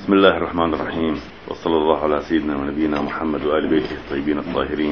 بسم الله الرحمن الرحيم، وصلى الله على سيدنا ونبينا محمد وآل بيته الطيبين الطاهرين،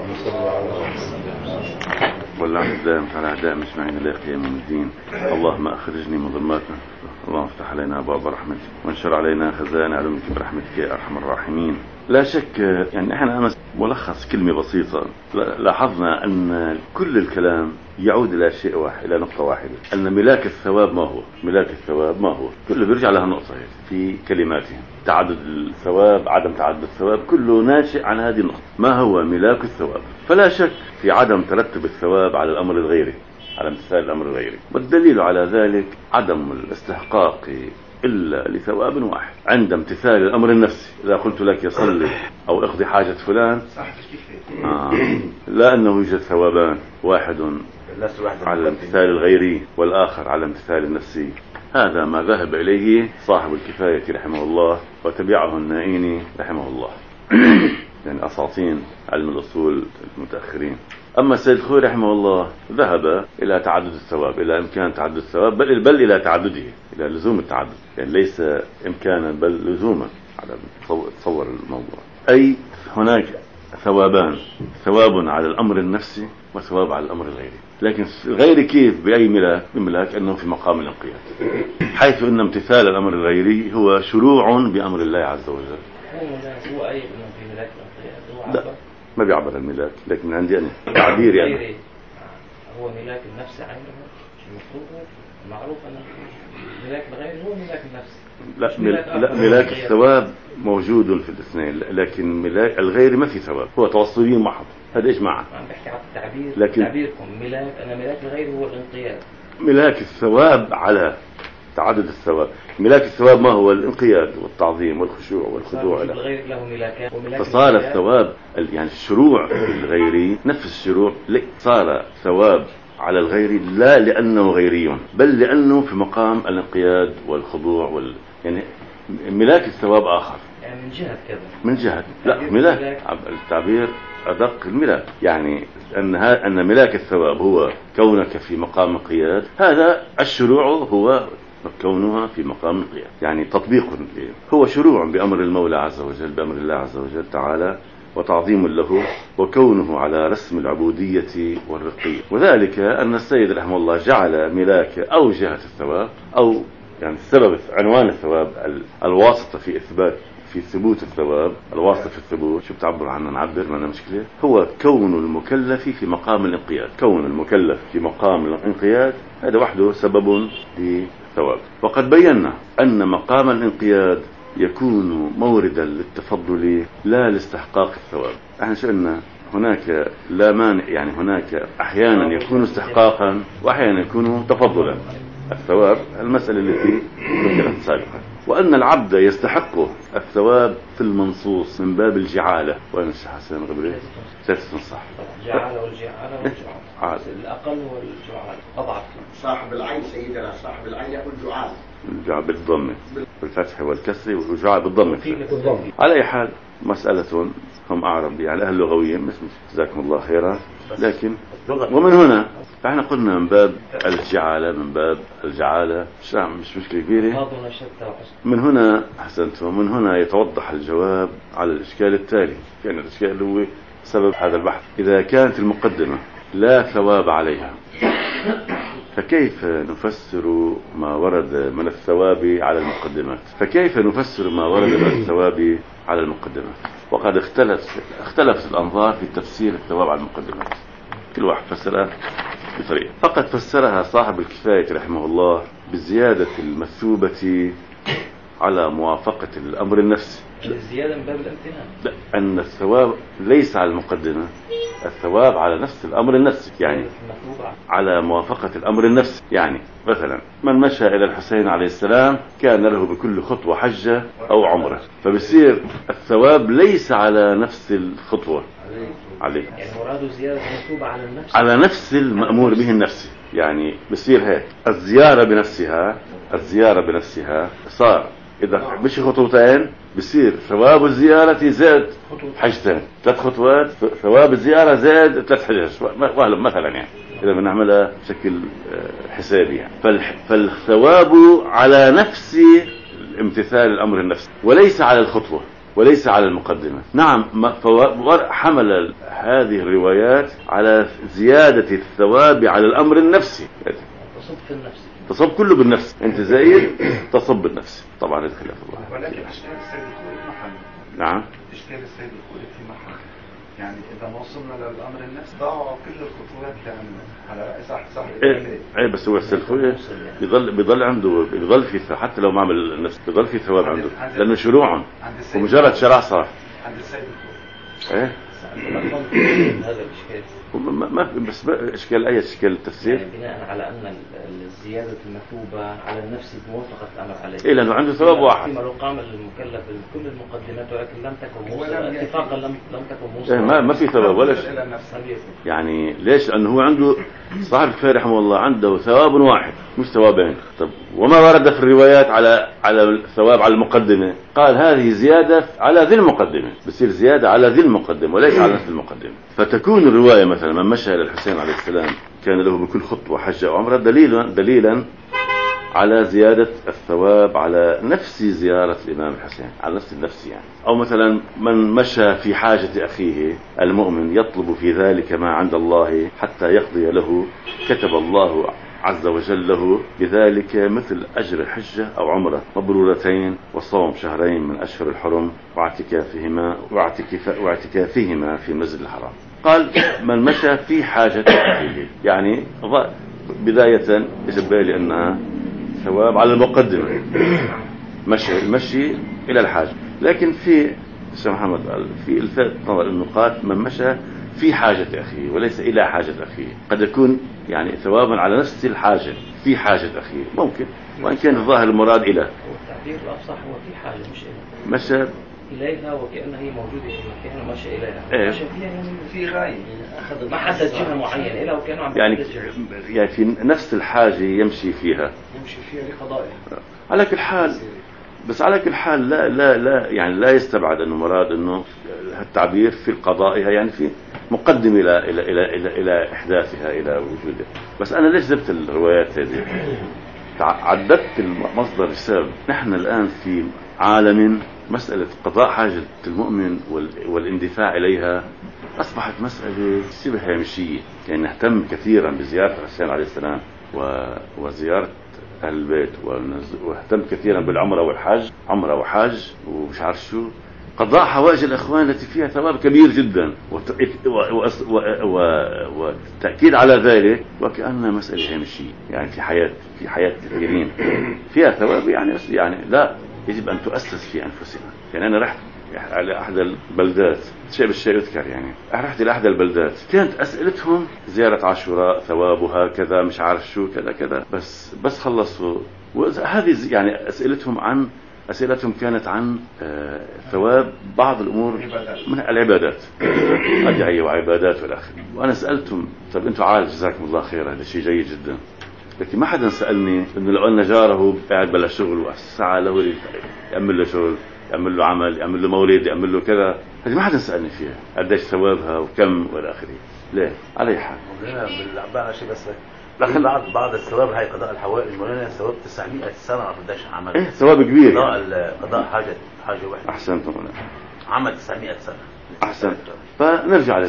واللعنة الدائمة على أعداء مجمعين إلى قيام الدين. اللهم أخرجني من ظلماتنا، اللهم افتح علينا أبواب رحمتك، وانشر علينا خزائن علومك برحمتك يا أرحم الراحمين. لا شك يعني احنا أمس ملخص كلمة بسيطة، لاحظنا أن كل الكلام يعود إلى شيء واحد، إلى نقطة واحدة، أن ملاك الثواب ما هو؟ ملاك الثواب ما هو؟ كله بيرجع لها نقطة هي في كلماتهم. تعدد الثواب، عدم تعدد الثواب، كله ناشئ عن هذه النقطة. ما هو ملاك الثواب؟ فلا شك في عدم ترتب الثواب على الأمر الغيري، على امتثال الأمر الغيري، والدليل على ذلك عدم الاستحقاق إلا لثواب واحد عند امتثال الأمر النفسي. إذا قلت لك يصلي أو اقضي حاجة فلان، لا أنه يوجد ثوابان، واحد على الامتثال الغيري والآخر على الامتثال النفسي. هذا ما ذهب إليه صاحب الكفاية رحمه الله، وتبعه النائيني رحمه الله يعني أساطين علم الأصول المتأخرين. أما السيد الخوئي رحمه الله ذهب إلى تعدد الثواب، إلى إمكان تعدد الثواب، بل إلى تعدده، إلى لزوم التعدد، يعني ليس إمكانا بل لزوما، على تصور الموضوع. أي هناك ثوابان، ثواب على الأمر النفسي وثواب على الأمر الغيري. لكن الغيري كيف؟ بأي ملاك؟ بملاك أنه في مقام الانقياد، حيث أن امتثال الأمر الغيري هو شروع بأمر الله عز وجل. هو أي في ملاك الانقياد؟ لا، ما بيعبر الملاك، لكن من عندي أنا تعبير يعني هو ملاك النفس عنده. المفروض معروف أن ملاك الغير هو ملاك النفس. لا، ملاك الثواب موجود في الاثنين، لكن ملاك الغير ما في ثواب، هو توصلين محض. هذا ايش معنى؟ عم بحكي عن التعبير، لكن تعبيركم ملاك، أنا ملاك الغير هو الانقياد. ملاك الثواب على تعدد الثواب. ملاك الثواب ما هو؟ الانقياد والتعظيم والخشوع والخضوع له. الغير له ملاكات، فصار الثواب يعني الشروع الغيري نفس الشروع، صار ثواب على الغيري لا لأنه غيري، بل لأنه في مقام الانقياد والخضوع يعني ملاك الثواب آخر، يعني من جهة كذا، من جهة لا ملاك التعبير أدق. الملاك يعني أن ملاك الثواب هو كونك في مقام القياد، هذا الشروع هو كونها في مقام القيام، يعني تطبيق هو شروع بأمر المولى عز وجل، بأمر الله عز وجل تعالى، وتعظيم له، وكونه على رسم العبودية والرقية. وذلك أن السيد رحمه الله جعل ملاك أو جهة الثواب، أو يعني السبب عنوان الثواب، الواسطة في إثبات، في ثبوت الثواب، الواسطة في الثبوت، شو بتعبر عنه؟ نعبر ما مشكلة، هو كون المكلف في مقام الانقياد. كون المكلف في مقام الانقياد هذا وحده سبب للثواب. وقد بينا أن مقام الانقياد يكون موردا للتفضل لا لاستحقاق الثواب. احنا شئنا هناك لا مانع، يعني هناك احيانا يكون استحقاقا واحيانا يكون تفضلا الثواب، المسألة التي ذكرت سابقا. وأن العبد يستحق الثواب في المنصوص من باب الجعالة. وين الشيخ حسين غبري؟ ثالث صح. جعالة والجعالة والجعالة، الأقل والجعالة أضعف. صاحب العين سيدنا صاحب العين يقول جعال، الجعال بالضمة بالفتح والكسر، والجعال بالضمة. على أي حال مسألة هم أعرب يعني أهل لغويين، مش جزاكم الله خيرا. لكن ومن هنا فإحنا قلنا من باب الجعالة، من باب الجعالة مش مشكلة كبيرة. من هنا أحسنتم، من هنا يتوضح الجواب على الإشكال التالي. يعني الإشكال اللي هو سبب هذا البحث، إذا كانت المقدمة لا ثواب عليها، فكيف نفسر ما ورد من الثواب على المقدمات؟ فكيف نفسر ما ورد من الثواب على المقدمات؟ وقد اختلفت الأنظار في تفسير الثواب على المقدمات، كل واحد فسرها بطريقة. فقد فسرها صاحب الكفاية رحمه الله بالزيادة المثوبة على موافقة الأمر النفسي. الزيادة من باب الامتنان. لا، أن الثواب ليس على المقدمة، الثواب على نفس الأمر النفسي، يعني على موافقة الأمر النفسي. يعني مثلا من مشى إلى الحسين عليه السلام كان له بكل خطوة حجة أو عمرة، فبصير الثواب ليس على نفس الخطوة عليه، يعني مراده زيادة مثوبة على النفس، على نفس المأمور به النفسي. يعني بصير هيك الزيارة بنفسها صار إذا مش خطوتين بصير ثواب الزيارة زاد حجتين، 3 خطوات ثواب الزيارة زاد 3 حجج مثلا، يعني إذا بنعملها بشكل حسابي يعني. فالثواب على نفس امتثال الأمر النفسي وليس على الخطوة وليس على المقدمة. نعم، حمل هذه الروايات على زيادة الثواب على الأمر النفسي. تصب في النفس، تصب كله بالنفس، أنت زايد تصب بالنفس. طبعا هذا خلاف الله. ولكن اشكال السيد الخوئي في محل. نعم، اشكال السيد الخوئي في محل. يعني إذا ما وصلنا للأمر النفسي ضاعوا كل الخطوات يعني على رأي صح. ايه بس هو السلفوية بيضل عنده، بيضل في حتى لو ما عمل النفس بيضل في ثواب عنده، لأنه شروع ومجرد شرع صار عند السيد الخوئي. ايه هذا الإشكال ما بس اشكال اي اشكال التفسير يعني بناء على أن الزيادة المثوبة على النفس بموافقة الأمر عليه. إيه، لأنه عنده ثواب واحد. فيما لو قام المكلف بكل المقدمات ولكن لم تكن موصلة اتفاقا لم تكن موصلة. إيه، ما في ثواب ولا شيء. يعني ليش؟ لأنه هو عنده صاحب الكفاية رحمه الله عنده ثواب واحد مش ثوابين. طب وما ورد في الروايات على الثواب على المقدمة؟ قال هذه زيادة على ذي المقدمة، بصير زيادة على ذي المقدمة وليس على نفس المقدمة. فتكون الرواية مثلا من مشى إلى الحسين عليه السلام كان له بكل خطوة حجة وعمرة دليلا على زيادة الثواب على نفس زيارة الإمام الحسين، على نفس النفس يعني. أو مثلا من مشى في حاجة أخيه المؤمن يطلب في ذلك ما عند الله حتى يقضي له، كتب الله عز وجل له بذلك مثل أجر حجة أو عمرة مبرورتين وصوم شهرين من أشهر الحرم واعتكافهما في المسجد الحرام. قال من مشى في حاجة أخيه، يعني بداية يجب بالي أنها ثواب على المقدمة، المشي إلى الحاجة. لكن في الشيخ محمد قال في الفات نظر النقاط من مشى في حاجة أخيه وليس إلى حاجة أخيه، قد يكون يعني ثوابا على نفس الحاجة في حاجة أخيه ممكن، وإن كان الظاهر المراد إلى. والتعبير الأفصح هو في حاجة مش إلى. مشى إليها وكأنها هي موجودة في مكان ومشى إليها. إيه. مشى فيها يعني في غاية أخذ ما حدد جهة معينة إلى وكانوا عم يعني في نفس الحاجة يمشي فيها لقضائها. على كل حال، بس على كل حال لا يعني لا يستبعد انه مراد انه التعبير في قضائها يعني في مقدم الى احداثها الى وجودها. بس انا ليش جبت الروايات هذه؟ عددت المصدر السبب. نحن الان في عالم مسألة قضاء حاجة المؤمن والاندفاع إليها أصبحت مسألة شبه هامشية. يعني نهتم كثيرا بزيارة الحسين عليه السلام وزيارة أهل البيت، واهتم كثيرا بالعمرة والحج، عمرة وحج ومش عارف شو، قضاء حوائج الأخوان التي فيها ثواب كبير جدا، والتأكيد على ذلك وكأنها مسألة هامشية. يعني في حياة كثيرين فيها ثواب، يعني لا يجب أن تؤسس في أنفسنا. يعني أنا رحت على أحد البلدات، شيء بالشيء يذكر، يعني رحت إلى أحد البلدات كانت أسئلتهم زيارة عاشوراء ثوابها كذا مش عارف شو كذا كذا، بس خلصوا. وهذه يعني أسئلتهم كانت عن ثواب بعض الأمور من العبادات، أدعية وعبادات والآخر. وأنا سألتهم طب أنتم عارف جزاكم الله خير هذا شيء جيد جدا، لكن ما حدا سألني إنه لو أن جاره قاعد بلا شغل وسعى له يعمل له شغل، يعمل له عمل، يعمل له مولد، يعمل له كذا، هذه ما حدا سألني فيها قديش ثوابها وكم والى اخره. ليه؟ على اي حال بالعبارة شيء بس بعض الثواب هاي قضاء الحوائج مولانا ثواب 900 سنة قديش عمل. ايه ثواب كبير. قضاء حاجة واحدة. احسنت مولانا. عمل 900 سنة. احسنت. فنرجع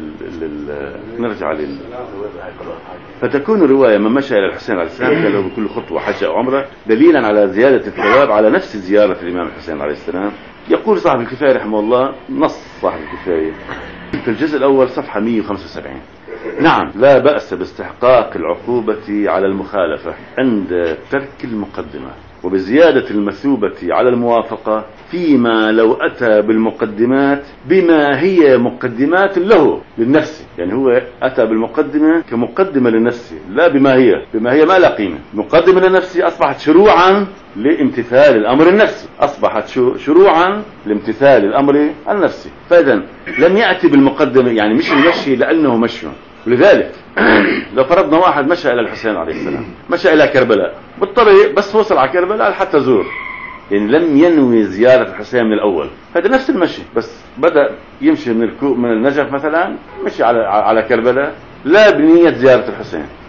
فتكون الرواية من مشى إلى الحسين عليه السلام كان له بكل خطوة حجة أو عمرة دليلا على زيادة الثواب على نفس زيارة الإمام الحسين عليه السلام. يقول صاحب الكفاية رحمه الله، نص صاحب الكفاية في الجزء الأول صفحة 175: نعم لا بأس باستحقاق العقوبة على المخالفة عند ترك المقدمة، وبزيادة المثوبة على الموافقة فيما لو أتى بالمقدمات بما هي مقدمات له للنفس. يعني هو أتى بالمقدمة كمقدمة للنفس لا بما هي ما لا قيمة. مقدمة للنفس أصبحت شروعا لامتثال الأمر النفسي، أصبحت شروعا لامتثال الأمر النفسي. فإذا لم يأتي بالمقدمة، يعني مش المشي لأنه مشي. ولذلك لو فرضنا واحد مشى إلى الحسين عليه السلام، مشى إلى كربلاء بالطريق، بس وصل على كربلاء حتى زور، يعني لم ينوي زيارة الحسين من الأول، هذا نفس المشي، بس بدأ يمشي من النجف مثلا، مشي على كربلاء لا بنية زيارة الحسين،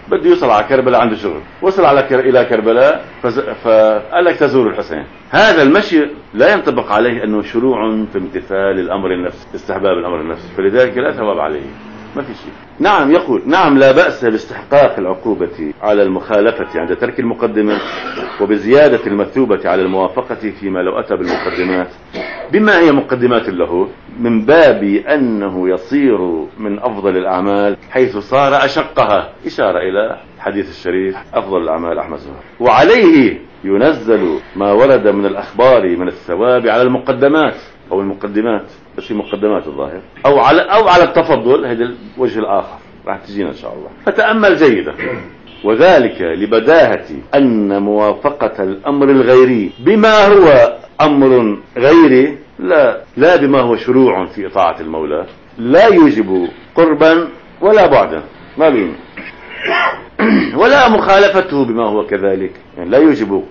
بده يوصل على كربلاء، عنده شغل، وصل إلى كربلاء فقال لك تزور الحسين. هذا المشي لا ينطبق عليه أنه شروع في امتثال الأمر النفسي، استحباب الأمر النفسي، فلذلك لا ثواب عليه، ما في شيء. نعم، يقول نعم لا بأس باستحقاق العقوبة على المخالفة عند ترك المقدمة، وبزيادة المثوبة على الموافقة فيما لو أتى بالمقدمات. بما هي مقدمات له؟ من باب أنه يصير من أفضل الأعمال حيث صار أشقها، إشارة إلى الحديث الشريف أفضل الأعمال أحمسها. وعليه ينزل ما ورد من الأخبار من الثواب على المقدمات أو المقدمات، بس في مقدمات الظاهر، أو على التفضل، هذا الوجه الآخر راح تجينا إن شاء الله. فتأمل جيدا. وذلك لبداهة أن موافقة الأمر الغيري بما هو أمر غيري لا بما هو شروع في إطاعة المولى لا يوجب قربا ولا بعدا، ما بين ولا مخالفته بما هو كذلك، يعني لا يوجب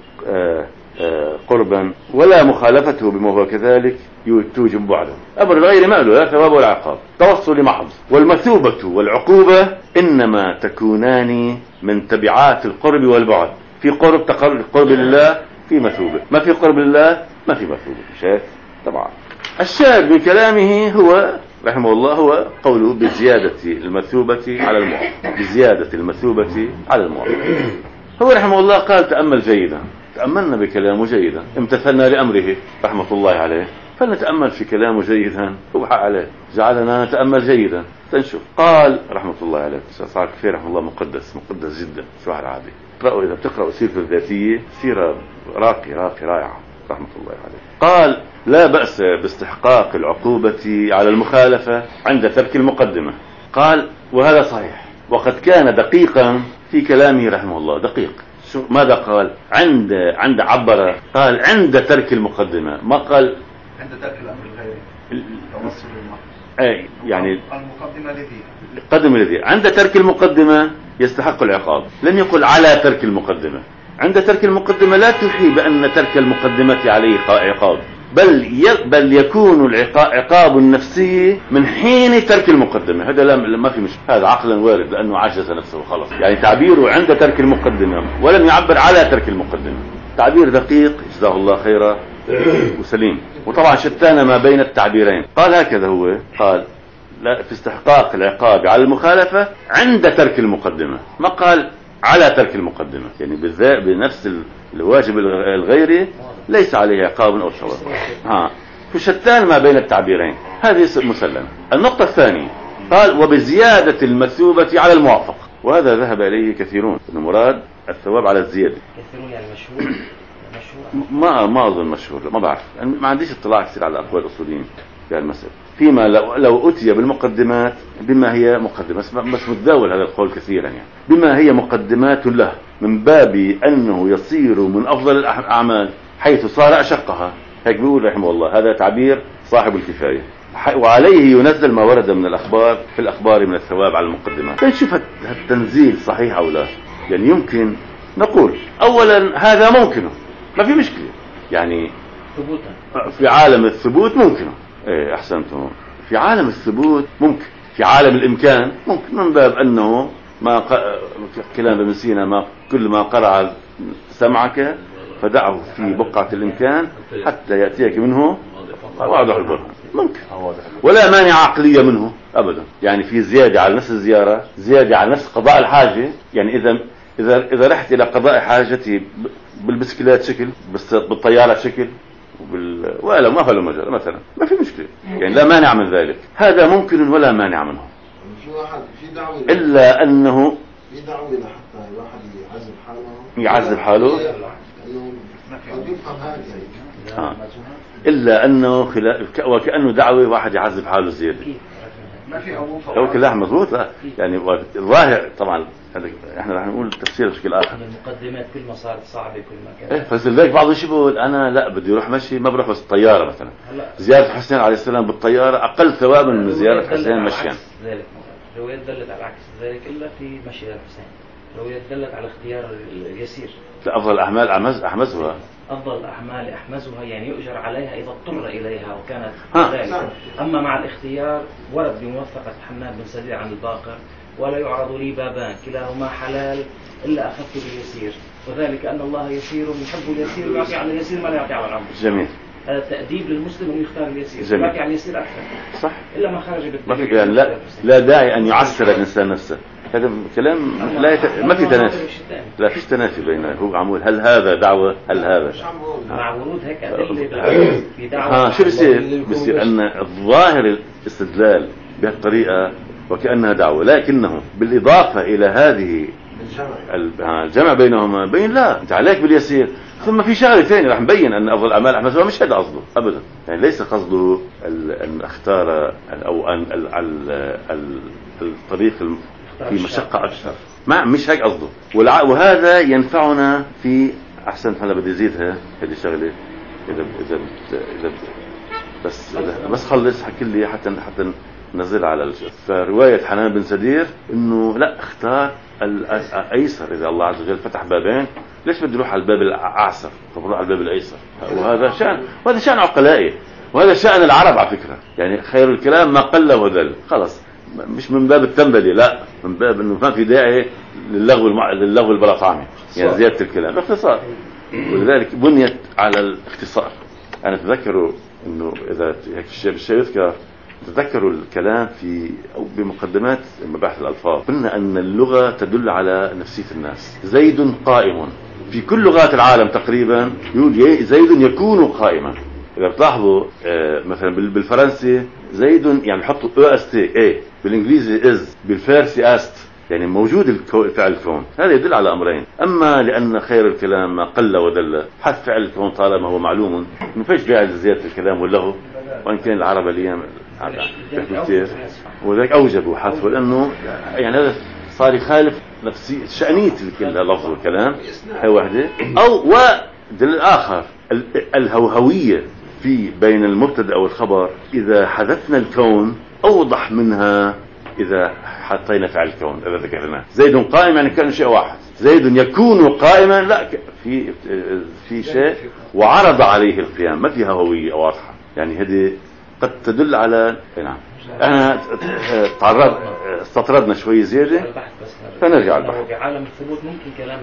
قربا، ولا مخالفته بما هو كذلك توجب بعدا. أمر الغير ما له لا ثواب ولا عقاب، توصل محض. والمثوبة والعقوبة إنما تكونان من تبعات القرب والبعد. في قرب لله في مثوبة، ما في قرب لله ما في مثوبة. شايف؟ طبعا الشاهد من كلامه هو رحمه الله هو قوله بزيادة المثوبة على المعطى، بزيادة المثوبة على المعطى. هو رحمه الله قال تأمل جيدا، تأملنا بكلامه جيدا، امتثلنا لأمره رحمة الله عليه، فلنتأمل في كلامه جيدا، هو حق عليه جعلنا نتأمل جيدا تنشوف. قال رحمة الله عليه صار كثير رحمه الله مقدس جدا، شو هالعادي. اقرأوا إذا بتقرأوا سيرته الذاتية سيرة راقي رائعة رحمة الله عليه. قال لا بأس باستحقاق العقوبة على المخالفة عند ترك المقدمة. قال وهذا صحيح، وقد كان دقيقا في كلامه رحمه الله، دقيق. شو ماذا قال؟ عند عبر، قال عند ترك المقدمة، ما قال عند ترك الأمر الغيري توصل أي يعني المقدمة الذي عند ترك المقدمة يستحق العقاب، لم يقل على ترك المقدمة. عند ترك المقدمة لا توحي بأن ترك المقدمة عليه عقاب، بل يكون العقاب النفسي من حين ترك المقدمة. هذا ما في مشكلة، هذا عقلا وارد لأنه عجز نفسه خلاص. يعني تعبيره عند ترك المقدمة ولم يعبر على ترك المقدمة، تعبير دقيق جزاه الله خيرا وسليم. وطبعا شتان ما بين التعبيرين. قال هكذا هو، قال لا في استحقاق العقاب على المخالفة عند ترك المقدمة، ما قال على ترك المقدمة. يعني بنفس الواجب الغيري ليس عليه عقاب أو ثواب. فشتان ما بين التعبيرين، هذه مسلمة. النقطة الثانية قال وبزيادة المثوبة على الموافق، وهذا ذهب إليه كثيرون، المراد الثواب على الزيادة. كثيرون يعني مشهور ما أظن مشهور، ما بعرف، ما عنديش اطلاع كثير على أقوال الأصوليين في المسألة. فيما لو أتي بالمقدمات بما هي مقدمة، بس متداول هذا القول كثيرا، يعني بما هي مقدمات له من باب أنه يصير من أفضل الأعمال حيث صار أشقها. هيك بيقول رحمه الله، هذا تعبير صاحب الكفاية. وعليه ينزل ما ورد من الأخبار في الأخبار من الثواب على المقدمات. نشوف التنزيل صحيح أو لا. يعني يمكن نقول أولا هذا ممكن، ما في مشكلة، يعني ثبوتا في عالم الثبوت ممكن. ايه احسنتم، في عالم الثبوت ممكن، في عالم الامكان ممكن، من باب انه كلام ابن سينا ما كل ما قرع سمعك فدعه في بقعة الامكان حتى يأتيك منه واضح البرهان، ممكن، ولا مانع عقلية منه ابدا. يعني في زيادة على نفس الزيارة، زيادة على نفس قضاء الحاجة. يعني اذا رحت الى قضاء حاجتي بالبسكلات شكل، بالطيارة شكل، ولا ما فعلوا مجال مثلا، ما في مشكلة، يعني لا مانع من ذلك، هذا ممكن ولا مانع منه. إلا أنه في دعوة حتى الواحد يعذب حاله إلا أنه وكأنه دعوة واحد يعذب حاله زيادة. ما في أبوه لو كلها مضبوط، لا يعني الظاهر طبعا احنا راح نقول التفسير بشكل اخر. المقدمات كل ما صارت صعبه كل ما كان فلذلك بعض الشيء بقول انا لا بدي اروح مشي، ما بروح بس الطياره مثلا. زياره حسين عليه السلام بالطياره اقل ثوابا من زياره حسين مشيا. ذلك الروايات دلت على عكس ذلك الا في مشي الحسين. الروايات دلت على اختيار اليسير. افضل الاعمال احمزها. أفضل الأعمال أحمزها، يعني يؤجر عليها إذا اضطر إليها وكانت ذلك. أما مع الاختيار ورد بموثقة حماد بن سدير عن الباقر ولا يعرض لي بابان كلاهما حلال إلا أخذت باليسير، وذلك أن الله يسير يحب اليسير ويعطي على اليسير ما لا يعطي على العمر. جميل. هذا تأديب للمسلم أن يختار اليسير، جميل. يعطي على اليسير أكثر. صح. إلا ما خرج ما في بالتأديب. يعني لا داعي أن يعسر الإنسان نفسه. هذا كلام ما في تنافي. لا فيش تنافي بينه. هو عمول هل هذا دعوة هل هذا مع ورود هيك أدلة في دعوة. شو بيصير أن الظاهر الاستدلال بهالطريقة وكأنها دعوة، لكنه بالإضافة إلى هذه الجمع بينهما بين لا أنت عليك باليسير. ثم في شغله ثانيه راح نبين ان افضل الاعمال احمد مش هذا قصده ابدا، يعني ليس قصده ان اختار او ان الطريق في مشقه اكثر، ما مش هيك قصده. وهذا ينفعنا في احسن. هلا بدي ازيدها هذه الشغله اذا بس خلص حكي لي حتى نزل على فروايه حنان بن سدير انه لا اختار الايسر. اذا الله عز وجل فتح بابين ليش بده يروح على الباب الاعسر؟ طب روح على الباب الايسر. وهذا شأن عقلائي، وهذا شأن العرب على فكره. يعني خير الكلام ما قل ودل. خلص مش من باب التنبلي، لا من باب انه ما في داعي للغو البلا طعمه، يعني زياده الكلام باختصار. ولذلك بنيت على الاختصار. انا اتذكروا انه اذا هيك الشيء يذكر تذكروا الكلام في أو بمقدمات مباحث الألفاظ، قلنا أن اللغة تدل على نفسية الناس. زيد قائم في كل لغات العالم تقريبا يقول زيد يكون قائما. إذا بتلاحظوا مثلا بالفرنسي زيد يعني بحطوا أستي بالإنجليزي إز، بالفارسي أست، يعني موجود فعل الكون. هذا يدل على أمرين: أما لأن خير الكلام ما قل ودل، حذف فعل الكون طالما هو معلوم ما فيش داعي لزيادة الكلام واللغو، وإن كان العرب اليوم كثير وذلك أوجبوا حذفه، لأنه يعني هذا صار يخالف نفسي شأنية اللفظ والكلام. هي واحدة. أو ودليل آخر الهوهوية في بين المبتدأ والخبر. إذا حذفنا الكون أوضح منها إذا حطينا فعل الكون. إذا ذكرنا زيد قائم يعني كان شيء واحد، زيد يكون قائما لا في شيء وعرض عليه القيام، ما فيها هوية واضحة. يعني هذه قد تدل على نعم. احنا استطردنا شوي زيادة فنرجع البحث. في عالم الثبوت ممكن كلام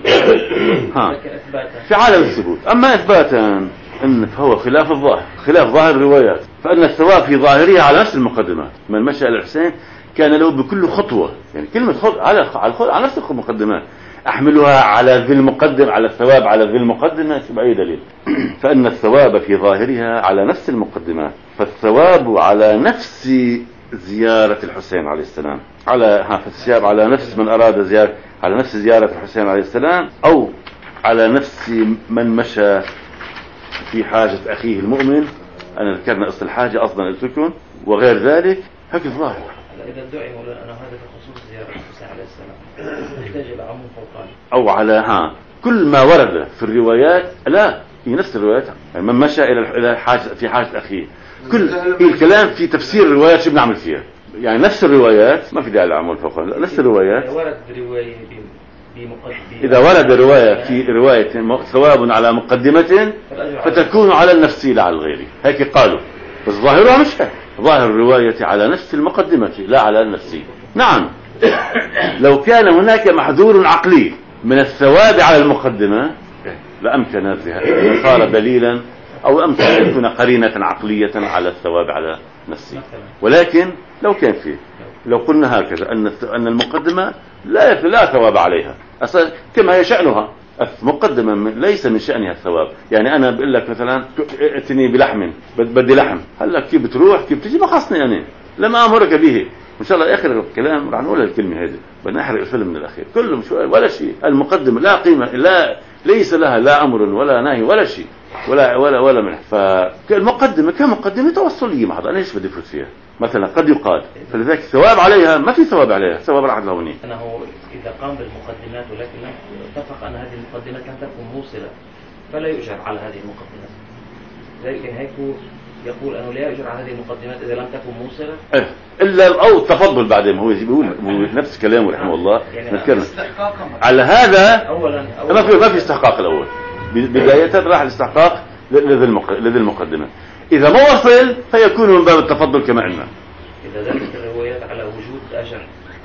في عالم الثبوت. أما إثباتا إن فهو خلاف الظاهر، خلاف ظاهر الروايات، فإن الثواب في ظاهرها على نفس المقدمات. من مشى إلى الحسين كان له بكل خطوة، يعني كلمة خطوة على نفس المقدمات، أحملها على ذي المقدم، على الثواب على ذي المقدمة بأي دليل؟ فإن الثواب في ظاهرها على نفس المقدمات، فالثواب على نفس زيارة الحسين عليه السلام، فالثواب على نفس من أراد زيارة، على نفس زيارة الحسين عليه السلام، أو على نفس من مشى في حاجة أخيه المؤمن. أنا ذكرنا أصل الحاجة أصلا قلت لكم، وغير ذلك هيك الظاهر. إذا ادعي مولانا أنه هذا بخصوص زيارة الحسين عليه السلام يحتاج إلى عموم فوقاني، أو على كل ما ورد في الروايات. لا في نفس الروايات، يعني من مشى إلى حاجة في حاجة أخيه، كل الكلام في تفسير الروايات شو بنعمل فيها. يعني نفس الروايات ما في داعي للعموم فوقاني، نفس الروايات. إذا ورد رواية في رواية ثواب على مقدمة فتكون على النفسي لا على الغيري، هيك قالوا. بس ظاهرها مش هيك، ظاهر الرواية على نفس المقدمة لا على النفسي. نعم لو كان هناك محذور عقلي من الثواب على المقدمة لأمكن أن صار دليلا، أو أمكن أن يكون قرينة عقلية على الثواب على نفسي. ولكن لو كان فيه، لو قلنا هكذا أن المقدمة لا ثواب عليها أصلا كما هي شأنها، المقدمة ليس من شأنها الثواب. يعني أنا بقول لك مثلا ائتني بلحم، بدي لحم، هلا كيف بتروح كيف تجي ما خصني، أنا لما أمرك به. إن شاء الله آخر الكلام راح نقول الكلمة هذه، بدنا نحرق الفيلم من الأخير كله ولا شيء. المقدمة لا قيمة، ليس لها لا أمر ولا نهي ولا شيء ولا منح. فالمقدمة كمقدمة توصلية محض، أنا ليش بدي أفوت فيها؟ مثلا قد يقال فلذلك ثواب عليها، ما في ثواب عليها، ثواب راح لهوني. أنه إذا قام بالمقدمات ولكن لم اتفق أن هذه المقدمات لم تكن موصلة فلا يؤجر على هذه المقدمات. لكن هيك يقول أنه لا يؤجر على هذه المقدمات إذا لم تكن موصلة إلا أو التفضل بعدين. هو بيقول نفس كلامه رحمه الله. يعني على هذا أولا ما في استحقاق الأول، بداية راح الاستحقاق لذي المقدمة. إذا ما وصل فيكون من باب التفضل كما قلنا. إذا دلت الروايات على وجود أجر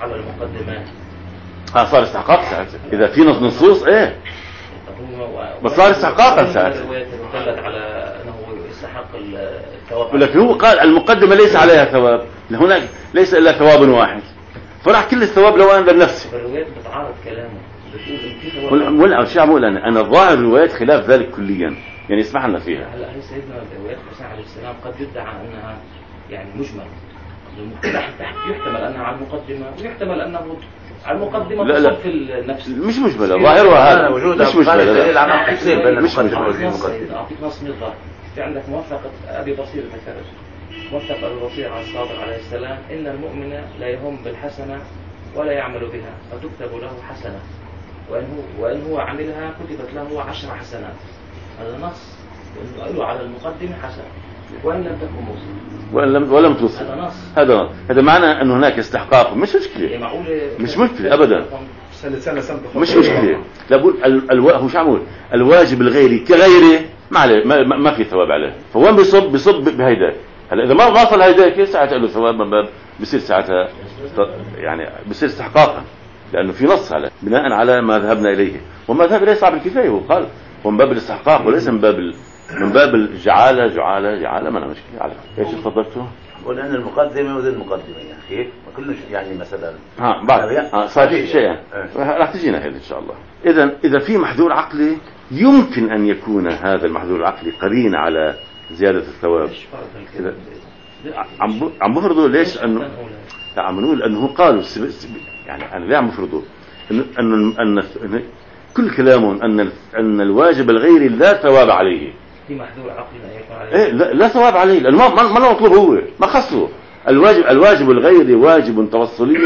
على المقدمات. صار استحقاق ساعتها اذا في نصوص ايه، بس صار استحقاقا ساعتها. الروايات دلت على انه يستحق الثواب، ولكن هو قال المقدمه ليس عليها ثواب، هناك ليس الا ثواب واحد، فراح كل الثواب لو انذر نفسي. الروايات بتعارض كلامه، بتقول ان في ثواب. ولا شو عم اقول انا الظاهر الروايات خلاف ذلك كليا، يعني اسمح لنا فيها. هلا هي سيدنا روايات الحسين عليه السلام قد يدعى انها يعني مجمل، يحتمل انها على المقدمه ويحتمل انه على المقدمه لا تصب في النفس. مش مجمله، ظاهرها هذا مش مجمله. دليل على التفسير بين مش المقدمة مجمل. والمقدمة. اعطيك نص من الظاهر. في عندك موثقه ابي بصير ذكرت، موثق ابي بصير على الصادق عليه السلام ان المؤمن لا يهم بالحسنه ولا يعمل بها فتكتب له حسنه، وان هو عملها كتبت له 10 حسنات. هذا نص، وانه له على المقدمه حسنه وان لم تكن موصل ولم توصل. هذا نص. هذا معنى انه هناك استحقاق، مش مشكله. معقوله مش مشكله ابدا، سنة مش مشكله. لا بقول هو شو عمول الواجب الغيري كغيره ما عليه، ما في ثواب عليه، فوين بيصب بهيدا. هلا اذا ما وصل هيداك ساعتها له ثواب، من باب بصير ساعتها يعني بصير استحقاقا، لانه في نص على بناء على ما ذهبنا اليه، وما ذهب اليه صعب الكفايه. هو قال هو من باب الاستحقاق وليس من باب الجعاله. جعاله ما أنا مشكله على ايش تفضلتوا؟ ولأن المقدمة وذي المقدمة يعني كيف ما كلش يعني مثلا بعد صار في شيء راح تجينا هذا ان شاء الله. اذا في محذور عقلي يمكن ان يكون هذا المحذور العقلي قرين على زياده الثواب. عم بفرضوا ليش؟ انه لا عم نقول انه قالوا يعني انا ليه عم بفرضوا ان كل كلامهم ان الواجب الغيري لا ثواب عليه. في محذور عقلي لا يكون عليه. ايه لا ثواب عليه، لانه ما مطلوب، هو ما خصه. الواجب الغيري واجب توصلي،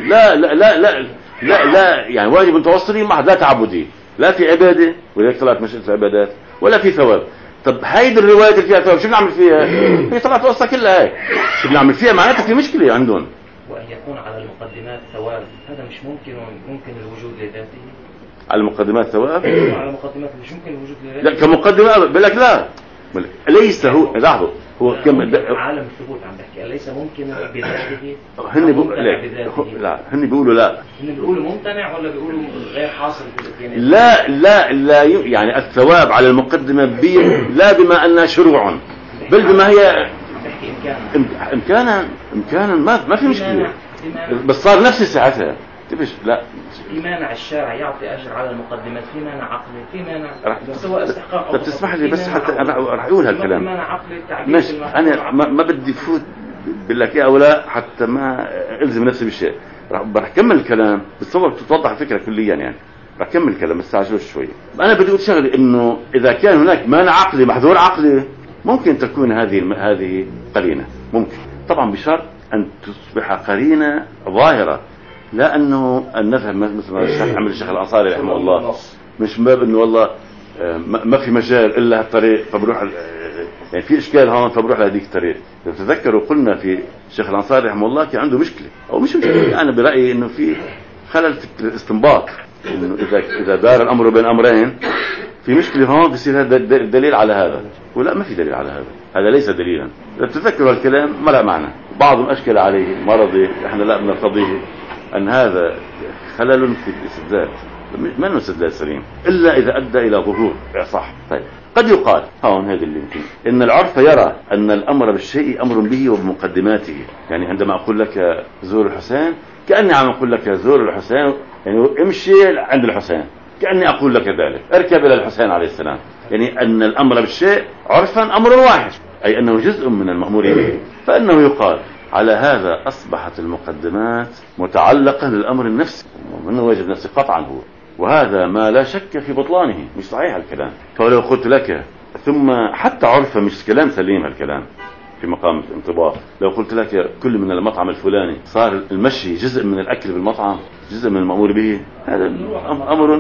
لا يعني واجب توصلي محض، لا تعبدي، لا في عباده ولذلك طلعت مشيئة العبادات ولا في ثواب. طب هيدي الرواية اللي فيها ثواب شو بنعمل فيها؟ هي طلعت قصة كلها هيك، شو بنعمل فيها؟ معناتها في مشكلة عندهم. وأن يكون على المقدمات ثواب هذا مش ممكن الوجود لذاته. على المقدمات ثواب؟ على المقدمات مش ممكن الوجود لذاته. لا كمقدمة بقول لك لا، ليس هو لاحظوا هو عالم الثبوت عم بحكي ليس ممكن بذاته. هن بيقولوا لا. هن بيقولوا ممتنع ولا بيقولوا غير حاصل في لا يعني الثواب على المقدمة لا بما أنها شروع، بل بما هي إمكانا ما في مشكلة، بس صار نفس ساعتها تبش لا. في مانع الشارع يعطي أجر على المقدمات، في مانع عقلي، في مانع سواء استحقاق أو تسمح لي بس حتى أنا راح أقول هالكلام. في مانع عقلي مش أنا ما بدي فوت بالله كي أو لا حتى ما ألزم نفسي بالشيء. راح أكمل الكلام بتصور توضح الفكرة كليا يعني. راح أكمل الكلام بس تعجلوش شوي. أنا بدي أقول شغلة إنه إذا كان هناك مانع عقلي محذور عقلي ممكن تكون هذه قرينة، ممكن طبعا بشرط أن تصبح قرينة ظاهرة، لا أنه نفهم مثل ما عمل الشيخ الأنصاري رحمه الله، مش باب إنه والله ما في مجال إلا هالطريق فبروح يعني في إشكال هون فبروح لهذيك الطريق. إذا تذكروا قلنا في الشيخ الأنصاري رحمه الله كان عنده مشكلة أو مش مشكلة، أنا برأيي إنه في خلل في الاستنباط، إنه إذا دار الأمر بين أمرين في مشكلة هون بصير هذا دليل على هذا، ولا ما في دليل على هذا ليس دليلا. إذا تذكروا الكلام ما له معنى. بعضهم أشكل عليه مرضي إحنا لا بنرتضيه أن هذا خلل في الاستدلال، ما أنه استدلال سليم إلا إذا أدى إلى ظهور صح. طيب قد يقال هون هذا اللي يمكن إن العرف يرى أن الأمر بالشيء أمر به وبمقدماته. يعني عندما أقول لك زور الحسين كأني عم أقول لك زور الحسين يعني امشي عند الحسين، كأني أقول لك ذلك اركب إلى الحسين عليه السلام. يعني أن الأمر بالشيء عرفا أمر واحد، أي أنه جزء من المأمور به. فإنه يقال على هذا أصبحت المقدمات متعلقة بالأمر النفسي ومنه واجب نفسي قطعا هو، وهذا ما لا شك في بطلانه، مش صحيح الكلام. فلو قلت لك ثم حتى عرفه مش كلام سليم هالكلام في مقام الانطباق، لو قلت لك كل من المطعم الفلاني صار المشي جزء من الأكل بالمطعم، جزء من المأمور به، هذا أمر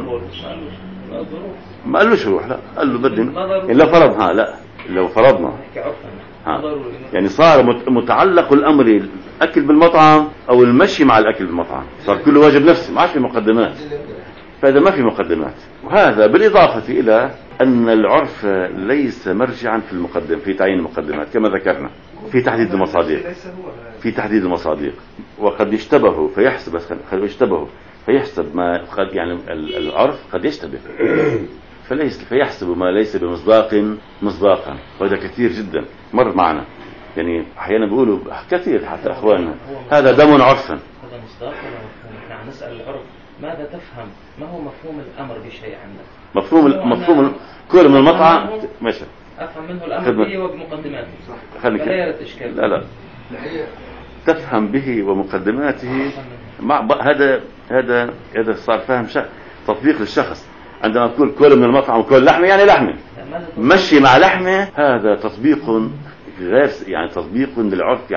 ما قالوش روح، لا قال له بدي يعني لو فرض لا لو فرضنا يعني صار متعلق الأمر الأكل بالمطعم أو المشي مع الأكل بالمطعم، صار كله واجب نفسي ما في مقدمات. فإذا ما في مقدمات، وهذا بالإضافة إلى أن العرف ليس مرجعا في المقدم في تعيين المقدمات كما ذكرنا في تحديد المصادق في تحديد المصادق. وقد يشتبه فيحسب قد يشتبه فيحسب ما قد يعني العرف قد يشتبه فيحسب ما ليس بمصداق مصداقا، وهذا كثير جدا مر معنا. يعني أحيانا بيقولوا كثير حتى أخواننا هذا دم عرفا. هذا مصداق ولا مفهوم؟ احنا عم نسأل العرف ماذا تفهم؟ ما هو مفهوم الأمر بشيء عندك؟ مفهوم كل من المطعم ماشي أفهم منه الأمر به وبمقدماته. فلا يرد إشكال. لا تفهم به ومقدماته مع هذا صار فهم تطبيق للشخص. عندما تقول كل من المطعم وكل لحمه يعني لحمه، مشي مع لحمه، هذا تطبيق غير يعني تطبيق للعرف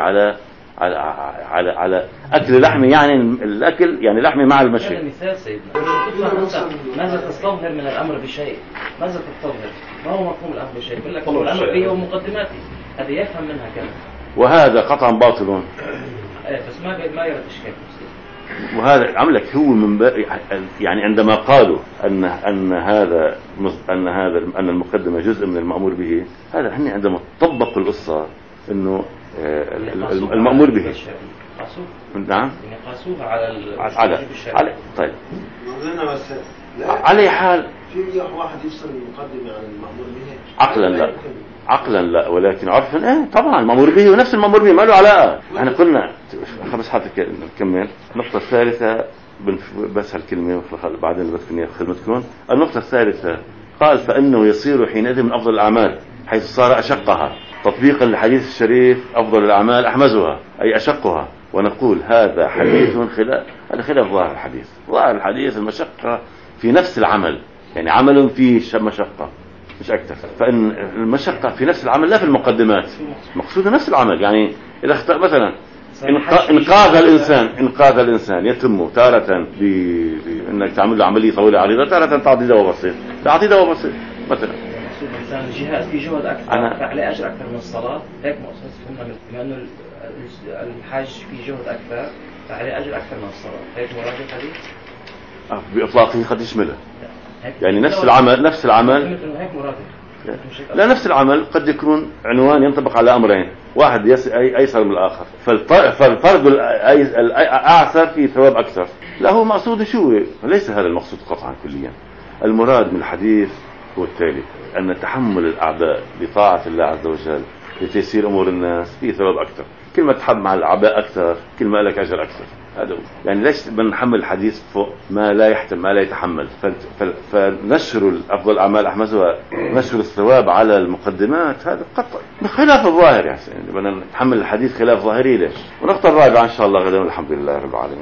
على اكل لحمه، يعني الاكل يعني لحمه مع المشي. هذا مثال سيدنا. ماذا تستظهر من الامر بشيء؟ ماذا تستظهر؟ ما هو مفهوم الامر بشيء؟ يقول لك هو الامر به ومقدماته، هذا يفهم منها كذا، وهذا قطعا باطل. بس ما يرد اشكال. وهذا عملك هو من يعني عندما قالوا ان المقدمه جزء من المأمور به، هذا هن عندما طبقوا القصه انه المأمور به. نعم. قاسوها على طيب. على حال في واحد يفصل المقدمه عن المأمور به عقلا لا، ولكن عرفا طبعا المأمور به ونفس المأمور به ما له علاقه. احنا قلنا خمس حضرتك نكمل. النقطه الثالثه بس هالكلمه بعدين بدكم خدمتكم. النقطه الثالثه قال فانه يصير حينئذ من افضل الاعمال حيث صار اشقها، تطبيقا للحديث الشريف افضل الاعمال احمزها اي اشقها. ونقول هذا حديث خلاف ظاهر الحديث. ظاهر الحديث المشقه في نفس العمل، يعني عمل فيه مشقه مش أكثر. فإن المشقة في نفس العمل لا في المقدمات، مقصود نفس العمل. يعني إذا اختار مثلا إنقاذ الإنسان يتم تارة بأنك تعمل له عملية طويلة عريضة، تارة تعطي دواء بسيط مثلا. الإنسان الجهاد في جهد أكثر فعليه أجر أكثر من الصلاة. هيك مقصود فهمنا بما أنه الحاج في جهد أكثر فعليه أجر أكثر من الصلاة. هيك مراد الحديث؟ بإطلاقه قد يشمله. يعني نفس العمل لا نفس العمل قد يكون عنوان ينطبق على أمرين، واحد أيسر من الآخر، فالفرد الأعسر فيه ثواب أكثر. لا هو مقصود شو؟ ليس هذا المقصود قطعا كليا. المراد من الحديث هو التالي: أن تحمل الأعباء لطاعة الله عز وجل لتيسير أمور الناس فيه ثواب أكثر. كل ما تحمل مع الأعباء أكثر كل ما لك أجر أكثر. هذا هو. يعني ليش بنحمل الحديث فوق ما لا يحتمل ما لا يتحمل. فنشر أفضل الأعمال أحمزها، نشر الثواب على المقدمات، هذا قطع بخلاف الظاهر. يعني بدنا نحمل الحديث خلاف ظاهري. ليش؟ ونقطة الرابعة إن شاء الله غدا، والحمد لله رب العالمين.